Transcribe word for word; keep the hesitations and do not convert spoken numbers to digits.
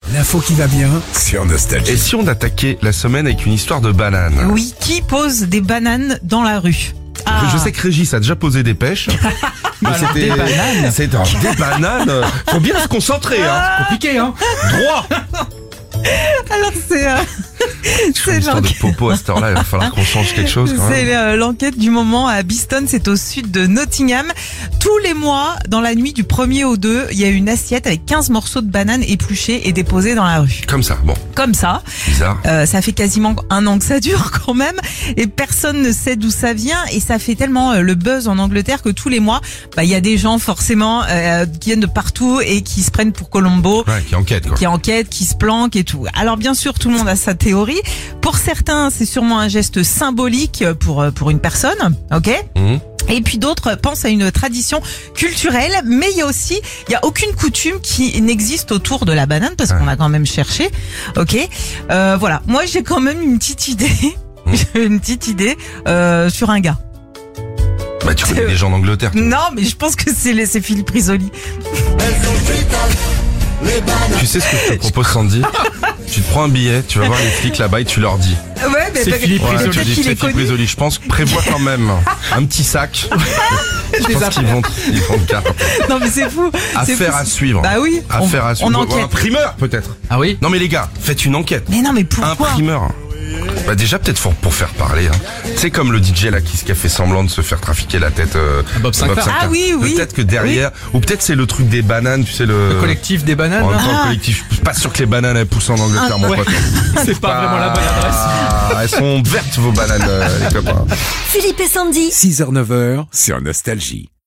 L'info qui va bien sur Nostalgie. Et si on attaquait la semaine avec une histoire de banane? Oui, qui pose des bananes dans la rue? Ah. Je sais que Régis a déjà posé des pêches. Mais Alors, c'était des bananes. C'est dans des bananes. Faut bien se concentrer, hein. Compliqué, hein. Droit. Alors c'est euh, Une c'est histoire de l'enquête, popo à cette heure-là, il va falloir qu'on change quelque chose quand même. c'est euh, l'enquête du moment à Beeston, c'est au sud de Nottingham. Tous les mois, dans la nuit du premier au deux, il y a une assiette avec quinze morceaux de bananes épluchés et déposés dans la rue. Comme ça, bon, Comme ça. bizarre. Euh, ça fait quasiment un an que ça dure quand même et personne ne sait d'où ça vient et ça fait tellement euh, le buzz en Angleterre que tous les mois, bah il y a des gens forcément euh, qui viennent de partout et qui se prennent pour Colombo, Ouais, qui enquête quoi. qui enquêtent, qui se planquent et tout. Alors bien sûr, tout le monde a sa théorie. Pour certains, c'est sûrement un geste symbolique pour pour une personne, ok ? Mhm. Et puis d'autres pensent à une tradition culturelle, mais il y a aussi, il y a aucune coutume qui n'existe autour de la banane parce qu'on a quand même cherché, ok. Euh, voilà, moi j'ai quand même une petite idée, j'ai une petite idée euh, sur un gars. Bah tu connais les gens d'Angleterre. toi. Non, mais je pense que c'est les- c'est Philippe Risoli. Tu sais ce que je te propose, Sandy? Tu te prends un billet, tu vas voir les flics là-bas et tu leur dis. Ouais, mais C'est peut- Philippe Ouais, peut-être tu dis qu'il c'est est Philippe connu. Risoli. Je pense, prévois quand même un petit sac. Je pense qu'ils vont, ils vont te carrer. Non, mais c'est fou. C'est Affaire fou. à suivre. Bah oui. on- Affaire à suivre. On Un enquête. primeur peut-être. Ah oui? Non mais les gars, faites une enquête. Mais non, mais Un pourquoi? primeur. Bah déjà peut-être pour, pour faire parler. Hein. C'est comme le D J là qui, qui a fait semblant de se faire trafiquer la tête. Euh, Bob Sinclair. Ah oui, oui. Peut-être que derrière, ou peut-être c'est le truc des bananes, tu sais le. Le collectif des bananes, En même là. temps, le Ah. collectif. Je suis pas sûr que les bananes elles poussent en Angleterre, Ah, mon ouais. pote. C'est pas vraiment la bonne adresse. Ah, elles sont vertes vos bananes, euh, les copains. Philippe et Sandy. six heures neuf heures sur Nostalgie.